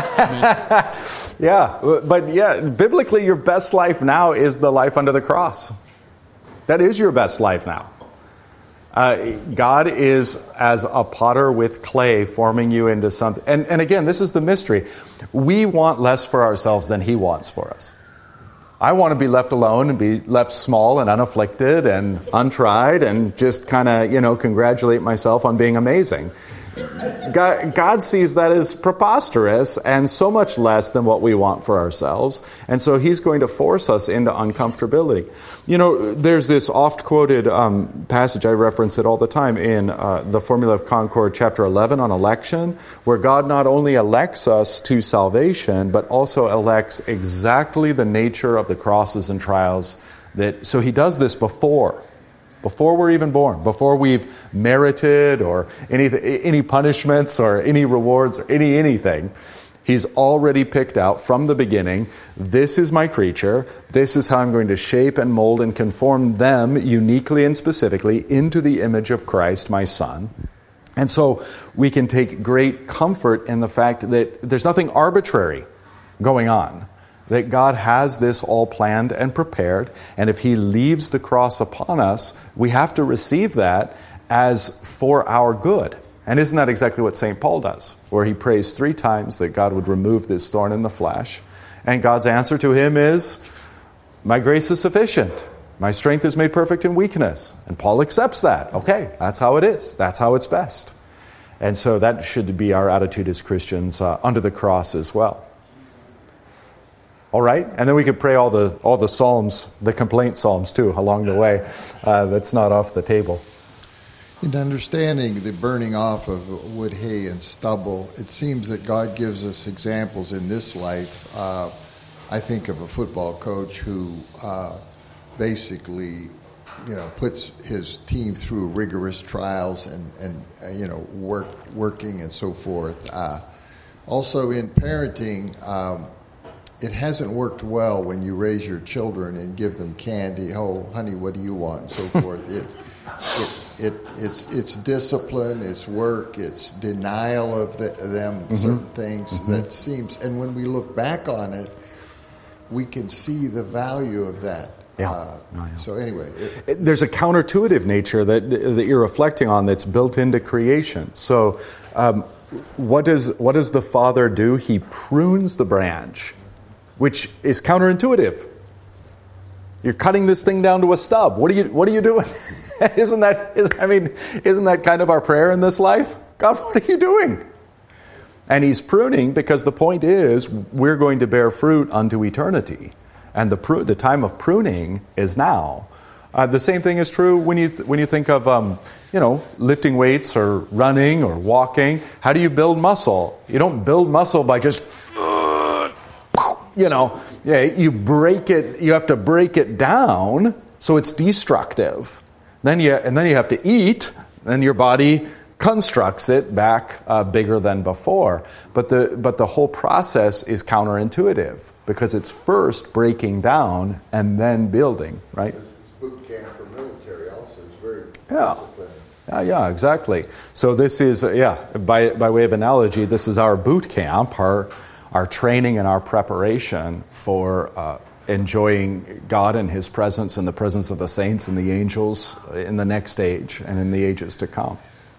Yeah, but yeah, biblically, your best life now is the life under the cross. That is your best life now. Uh, God is as a potter with clay forming you into something. And, and again, this is the mystery. We want less for ourselves than he wants for us. I want to be left alone and be left small and unafflicted and untried and just kind of, you know, congratulate myself on being amazing. God, God sees that as preposterous and so much less than what we want for ourselves. And so he's going to force us into uncomfortability. You know, there's this oft-quoted um, passage, I reference it all the time, in uh, the Formula of Concord, chapter eleven on election, where God not only elects us to salvation, but also elects exactly the nature of the crosses and trials. That so he does this before. Before we're even born, before we've merited or any any punishments or any rewards or any anything, he's already picked out from the beginning, this is my creature, this is how I'm going to shape and mold and conform them uniquely and specifically into the image of Christ, my Son. And so we can take great comfort in the fact that there's nothing arbitrary going on. That God has this all planned and prepared, and if he leaves the cross upon us, we have to receive that as for our good. And isn't that exactly what Saint Paul does? Where he prays three times that God would remove this thorn in the flesh. And God's answer to him is, my grace is sufficient. My strength is made perfect in weakness. And Paul accepts that. Okay, that's how it is. That's how it's best. And so that should be our attitude as Christians uh, under the cross as well. All right, and then we could pray all the all the psalms, the complaint psalms too, along the way. Uh, that's not off the table.
In understanding the burning off of wood, hay, and stubble, it seems that God gives us examples in this life. Uh, I think of a football coach who uh, basically, you know, puts his team through rigorous trials and and uh, you know work working and so forth. Uh, also in parenting. Um, it hasn't worked well when you raise your children and give them candy. Oh, honey, what do you want? And so forth. It's it, it it's it's discipline, it's work, it's denial of the, them mm-hmm. certain things mm-hmm. that seems. And when we look back on it, we can see the value of that.
Yeah.
Uh,
oh, yeah.
So anyway, it,
it, there's a counterintuitive nature that that you're reflecting on that's built into creation. So, um, what does what does the Father do? He prunes the branch, which is counterintuitive. You're cutting this thing down to a stub. What are you What are you doing? isn't that? Is, I mean, isn't that kind of our prayer in this life? God, what are you doing? And He's pruning because the point is we're going to bear fruit unto eternity. And the pru- the time of pruning is now. Uh, the same thing is true when you th- when you think of um, you know lifting weights or running or walking. How do you build muscle? You don't build muscle by just uh, you know yeah you break it. You have to break it down so it's destructive. Then you and then you have to eat. Then your body constructs it back uh, bigger than before. But the but the whole process is counterintuitive because it's first breaking down and then building, right?
Boot camp for military also is very
yeah.
disciplined.
Yeah, yeah, exactly. So this is uh, yeah, by by way of analogy, this is our boot camp, our our training and our preparation for uh, enjoying God and His presence and the presence of the saints and the angels in the next age and in the ages to come.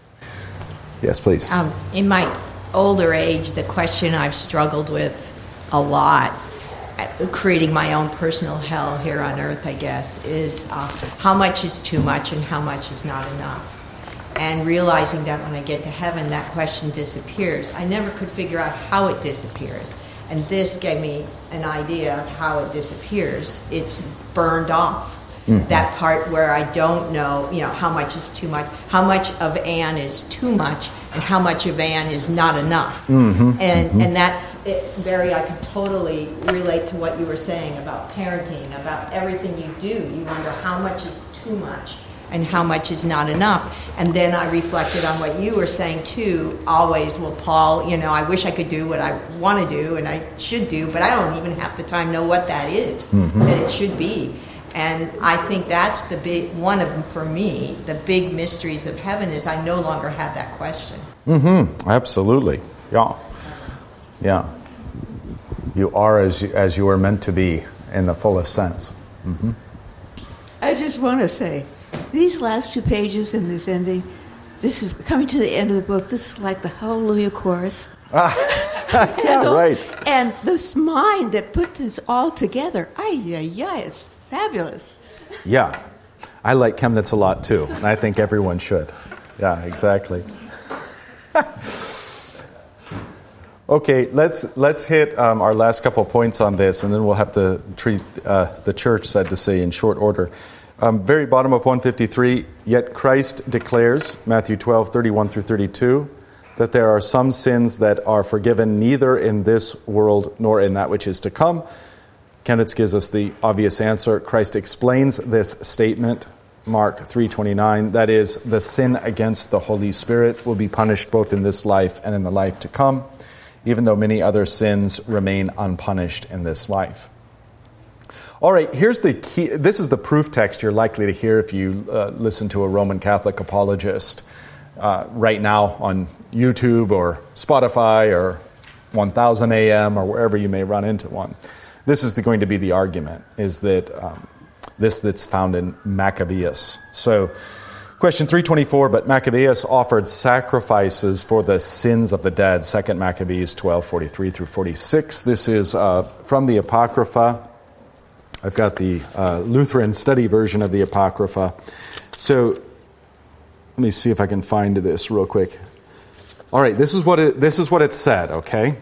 Yes, please.
Um, in my older age, the question I've struggled with a lot, creating my own personal hell here on earth, I guess, is uh, how much is too much and how much is not enough. And realizing that when I get to heaven, that question disappears. I never could figure out how it disappears. And this gave me an idea of how it disappears. It's burned off. Mm-hmm. That part where I don't know, you know, how much is too much, how much of Anne is too much, and how much of Anne is not enough. Mm-hmm. And mm-hmm. and that, it, Barry, I could totally relate to what you were saying about parenting, about everything you do. You wonder how much is too much and how much is not enough. And then I reflected on what you were saying too. Always, well, Paul, you know, I wish I could do what I want to do and I should do, but I don't even half the time know what that is, mm-hmm. that it should be. And I think that's the big one of them for me. The big mysteries of heaven is I no longer have that question.
Mm-hmm. Absolutely. Yeah. Yeah. You are as you, as you are meant to be in the fullest sense. Mm-hmm.
I just want to say, these last two pages in this ending, this is coming to the end of the book. This is like the Hallelujah chorus.
Ah. Yeah,
and,
right.
And this mind that put this all together, ay, ay, ay, it's fabulous.
Yeah. I like Chemnitz a lot, too. And I think everyone should. Yeah, exactly. Okay, let's let's hit um, our last couple of points on this, and then we'll have to treat uh, the church, sad to say, in short order. Um, very bottom of one fifty-three, yet Christ declares, Matthew twelve, thirty-one through thirty-two, that there are some sins that are forgiven neither in this world nor in that which is to come. Chemnitz gives us the obvious answer. Christ explains this statement, Mark three twenty-nine, that is, the sin against the Holy Spirit will be punished both in this life and in the life to come, even though many other sins remain unpunished in this life. All right, here's the key. This is the proof text you're likely to hear if you uh, listen to a Roman Catholic apologist uh, right now on YouTube or Spotify or one thousand A M or wherever you may run into one. This is the, going to be the argument, is that um, this that's found in Maccabeus. So, question three twenty-four, but Maccabeus offered sacrifices for the sins of the dead, Second Maccabees twelve, forty-three through forty-six. This is uh, from the Apocrypha. I've got the uh, Lutheran study version of the Apocrypha. So, let me see if I can find this real quick. All right, this is what it, this is what it said, okay?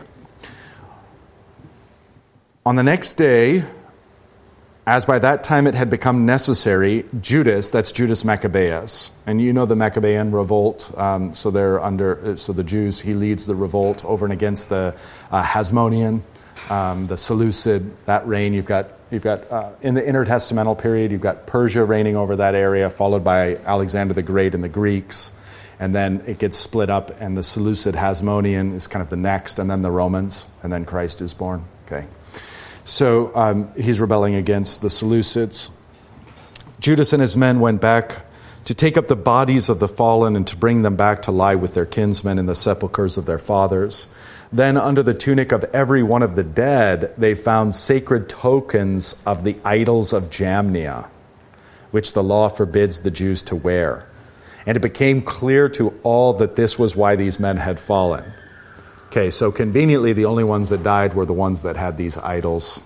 On the next day, as by that time it had become necessary, Judas, that's Judas Maccabeus, and you know the Maccabean revolt, um, so they're under, so the Jews, he leads the revolt over and against the uh, Hasmonean, um, the Seleucid, that reign. You've got, you've got uh, in the intertestamental period, you've got Persia reigning over that area, followed by Alexander the Great and the Greeks, and then it gets split up, and the Seleucid Hasmonean is kind of the next, and then the Romans, and then Christ is born. Okay. So um, he's rebelling against the Seleucids. Judas and his men went back to take up the bodies of the fallen and to bring them back to lie with their kinsmen in the sepulchres of their fathers. Then under the tunic of every one of the dead, they found sacred tokens of the idols of Jamnia, which the law forbids the Jews to wear. And it became clear to all that this was why these men had fallen. Okay, so conveniently, the only ones that died were the ones that had these idols.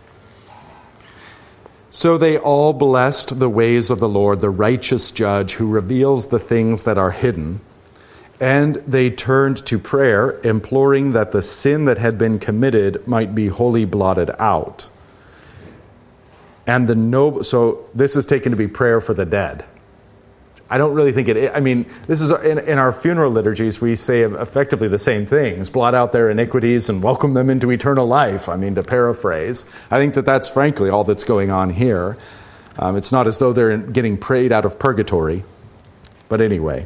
So they all blessed the ways of the Lord, the righteous judge who reveals the things that are hidden. And they turned to prayer, imploring that the sin that had been committed might be wholly blotted out. And the noble, so this is taken to be prayer for the dead. I don't really think it, I mean, this is, in, in our funeral liturgies, we say effectively the same things. Blot out their iniquities and welcome them into eternal life. I mean, to paraphrase. I think that that's frankly all that's going on here. Um, it's not as though they're getting prayed out of purgatory. But anyway.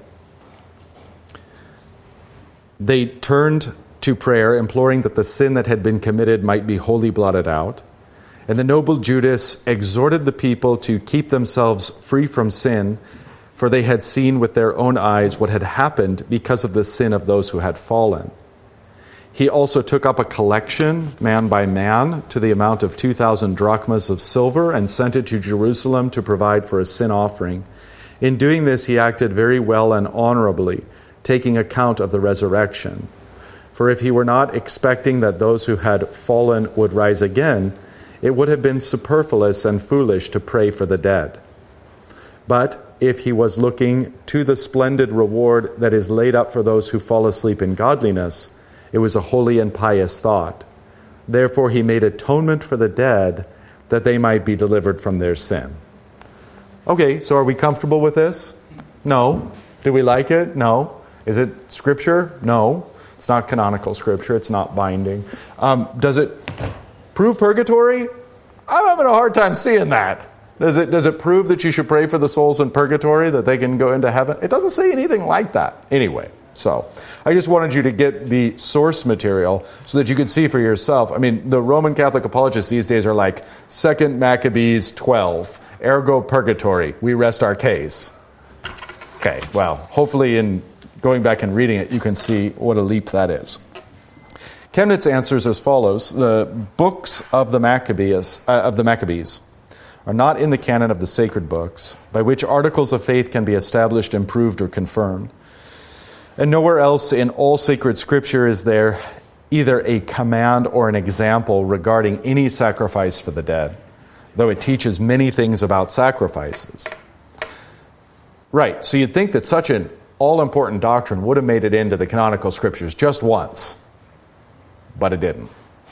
They turned to prayer, imploring that the sin that had been committed might be wholly blotted out. And the noble Judas exhorted the people to keep themselves free from sin, for they had seen with their own eyes what had happened because of the sin of those who had fallen. He also took up a collection, man by man, to the amount of two thousand drachmas of silver and sent it to Jerusalem to provide for a sin offering. In doing this, he acted very well and honorably, taking account of the resurrection. For if he were not expecting that those who had fallen would rise again, it would have been superfluous and foolish to pray for the dead. But if he was looking to the splendid reward that is laid up for those who fall asleep in godliness, it was a holy and pious thought. Therefore he made atonement for the dead, that they might be delivered from their sin. Okay, so are we comfortable with this? No. Do we like it? No. Is it scripture? No. It's not canonical scripture. It's not binding. Um, does it prove purgatory? I'm having a hard time seeing that. Does it, does it prove that you should pray for the souls in purgatory, that they can go into heaven? It doesn't say anything like that. Anyway, so I just wanted you to get the source material so that you could see for yourself. I mean, the Roman Catholic apologists these days are like, Second Maccabees twelve, ergo purgatory, we rest our case. Okay, well, hopefully in going back and reading it, you can see what a leap that is. Chemnitz answers as follows: the books of the Maccabees, uh, of the Maccabees are not in the canon of the sacred books, by which articles of faith can be established, improved, or confirmed. And nowhere else in all sacred scripture is there either a command or an example regarding any sacrifice for the dead, though it teaches many things about sacrifices. Right, so you'd think that such an all-important doctrine would have made it into the canonical scriptures just once, but it didn't.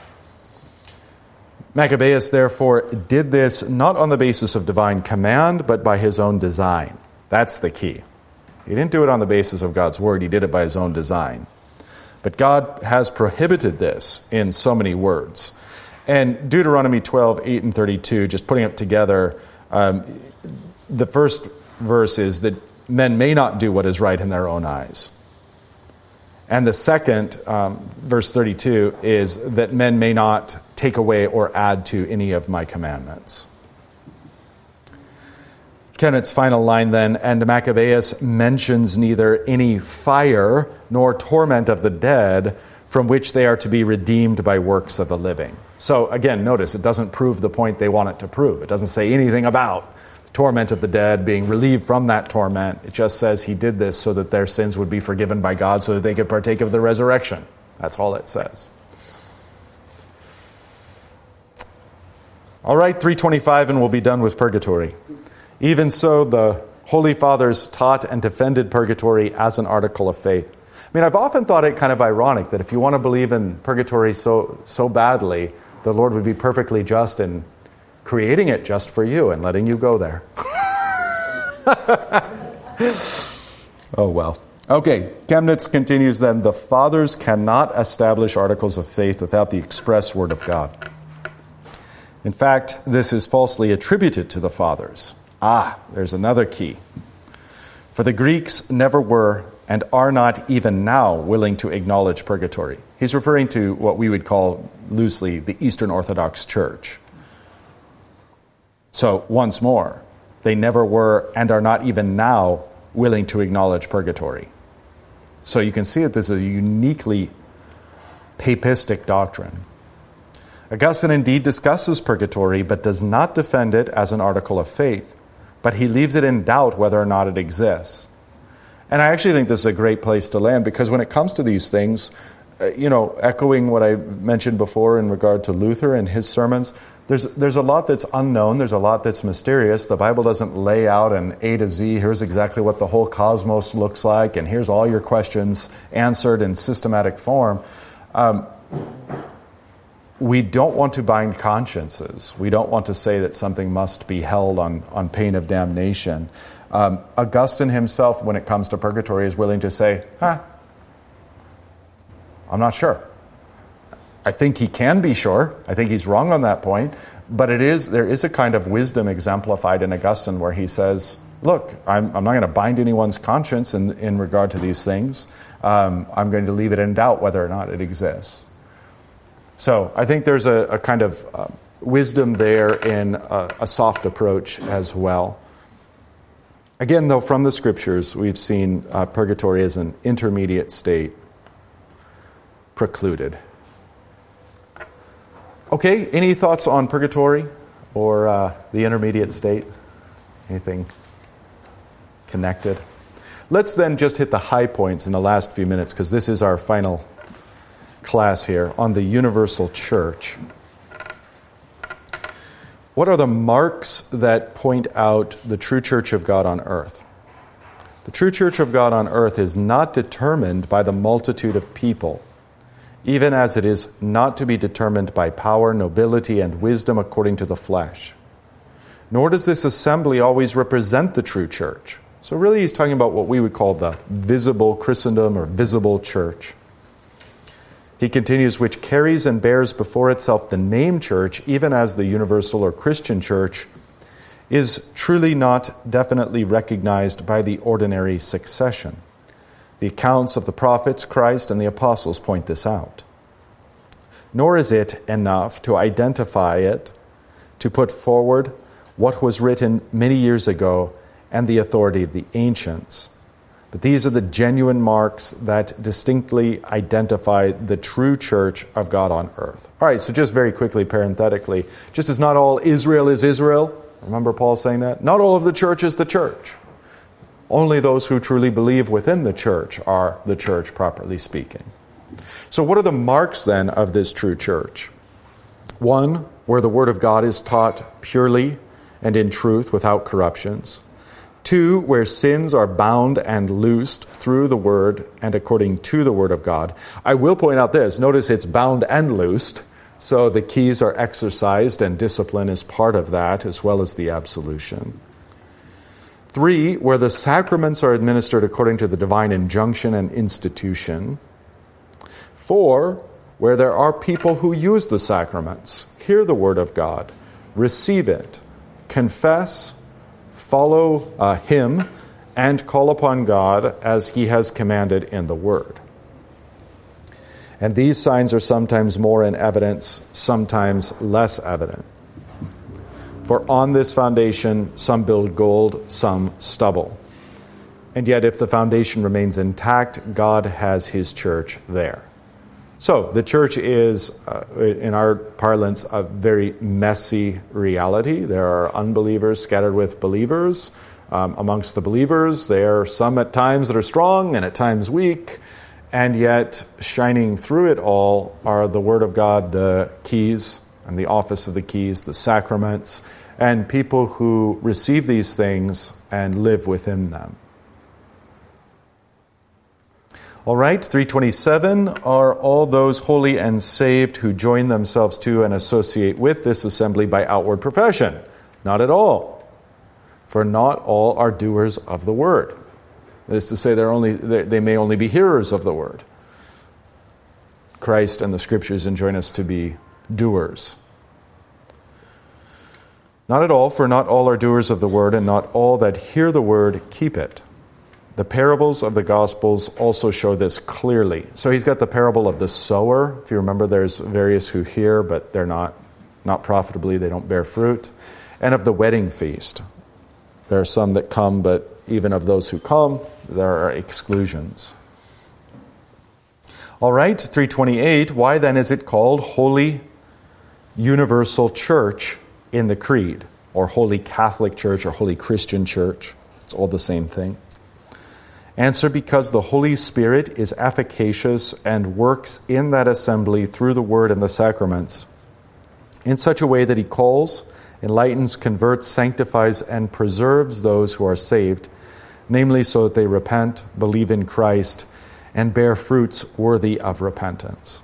Maccabeus, therefore, did this not on the basis of divine command, but by his own design. That's the key. He didn't do it on the basis of God's word. He did it by his own design. But God has prohibited this in so many words. And Deuteronomy twelve, eight and thirty-two, just putting it together, um, the first verse is that men may not do what is right in their own eyes. And the second, um, verse thirty-two, is that men may not take away or add to any of my commandments. Kennett's final line then, and Maccabeus mentions neither any fire nor torment of the dead from which they are to be redeemed by works of the living. So again, notice it doesn't prove the point they want it to prove. It doesn't say anything about the torment of the dead, being relieved from that torment. It just says he did this so that their sins would be forgiven by God so that they could partake of the resurrection. That's all it says. All right, three twenty-five, and we'll be done with purgatory. Even so, the Holy Fathers taught and defended purgatory as an article of faith. I mean, I've often thought it kind of ironic that if you want to believe in purgatory so so badly, the Lord would be perfectly just in creating it just for you and letting you go there. Oh, well. Okay, Chemnitz continues then, the Fathers cannot establish articles of faith without the express word of God. In fact, this is falsely attributed to the Fathers. Ah, there's another key. For the Greeks never were and are not even now willing to acknowledge purgatory. He's referring to what we would call loosely the Eastern Orthodox Church. So once more, they never were and are not even now willing to acknowledge purgatory. So you can see that this is a uniquely papistic doctrine. Augustine indeed discusses purgatory, but does not defend it as an article of faith, but he leaves it in doubt whether or not it exists. And I actually think this is a great place to land, because when it comes to these things, uh, you know, echoing what I mentioned before in regard to Luther and his sermons, there's there's a lot that's unknown, there's a lot that's mysterious. The Bible doesn't lay out an A to Z, here's exactly what the whole cosmos looks like, and here's all your questions answered in systematic form. Um, we don't want to bind consciences. We don't want to say that something must be held on, on pain of damnation. Um, Augustine himself, when it comes to purgatory, is willing to say, huh, I'm not sure. I think he can be sure. I think he's wrong on that point. But it is there is a kind of wisdom exemplified in Augustine where he says, look, I'm, I'm not going to bind anyone's conscience in, in regard to these things. Um, I'm going to leave it in doubt whether or not it exists. So I think there's a, a kind of uh, wisdom there in a, a soft approach as well. Again, though, from the Scriptures, we've seen uh, purgatory as an intermediate state precluded. Okay, any thoughts on purgatory or uh, the intermediate state? Anything connected? Let's then just hit the high points in the last few minutes, because this is our final class here on the universal church. What are the marks that point out the true church of God on earth? The true church of God on earth is not determined by the multitude of people, even as it is not to be determined by power, nobility, and wisdom according to the flesh. Nor does this assembly always represent the true church. So really he's talking about what we would call the visible Christendom or visible church. He continues, which carries and bears before itself the name church, even as the universal or Christian church is truly not definitely recognized by the ordinary succession. The accounts of the prophets, Christ, and the apostles point this out. Nor is it enough to identify it, to put forward what was written many years ago and the authority of the ancients. But these are the genuine marks that distinctly identify the true church of God on earth. All right, so just very quickly, parenthetically, just as not all Israel is Israel, remember Paul saying that? Not all of the church is the church. Only those who truly believe within the church are the church, properly speaking. So what are the marks then of this true church? One, where the word of God is taught purely and in truth without corruptions. Two, where sins are bound and loosed through the word and according to the word of God. I will point out this. Notice it's bound and loosed. So the keys are exercised and discipline is part of that, as well as the absolution. Three, where the sacraments are administered according to the divine injunction and institution. Four, where there are people who use the sacraments, hear the word of God, receive it, confess, follow uh, him, and call upon God as he has commanded in the word. And these signs are sometimes more in evidence, sometimes less evident. For on this foundation some build gold, some stubble. And yet if the foundation remains intact, God has his church there. So the church is, uh, in our parlance, a very messy reality. There are unbelievers scattered with believers. Um, amongst the believers, there are some at times that are strong and at times weak. And yet, shining through it all are the Word of God, the keys, and the office of the keys, the sacraments, and people who receive these things and live within them. All right, three twenty-seven, are all those holy and saved who join themselves to and associate with this assembly by outward profession? Not at all. For not all are doers of the word. That is to say, they're only, they may only be hearers of the word. Christ and the Scriptures enjoin us to be doers. Not at all, for not all are doers of the word, and not all that hear the word keep it. The parables of the Gospels also show this clearly. So he's got the parable of the sower. If you remember, there's various who hear, but they're not, not profitably, they don't bear fruit. And of the wedding feast. There are some that come, but even of those who come, there are exclusions. All right, three twenty-eight, why then is it called Holy Universal Church in the Creed? Or Holy Catholic Church or Holy Christian Church? It's all the same thing. Answer, because the Holy Spirit is efficacious and works in that assembly through the Word and the sacraments in such a way that he calls, enlightens, converts, sanctifies, and preserves those who are saved, namely so that they repent, believe in Christ, and bear fruits worthy of repentance.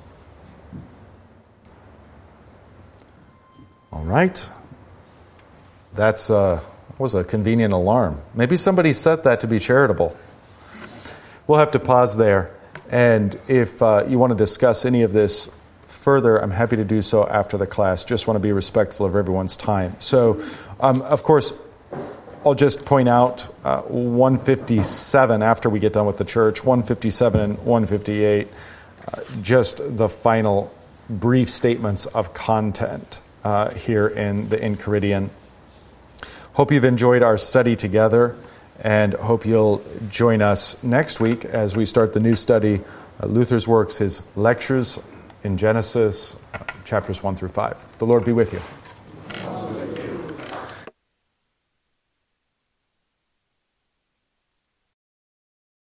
All right. That's uh, was a convenient alarm. Maybe somebody set that to be charitable. We'll have to pause there. And if uh, you want to discuss any of this further, I'm happy to do so after the class. Just want to be respectful of everyone's time. So, um, of course, I'll just point out uh, one fifty-seven, after we get done with the church, one fifty-seven and one fifty-eight, uh, just the final brief statements of content uh, here in the Enchiridion. Hope you've enjoyed our study together, and hope you'll join us next week as we start the new study, uh, Luther's works, his lectures in Genesis, uh, chapters one through five. The Lord be with you.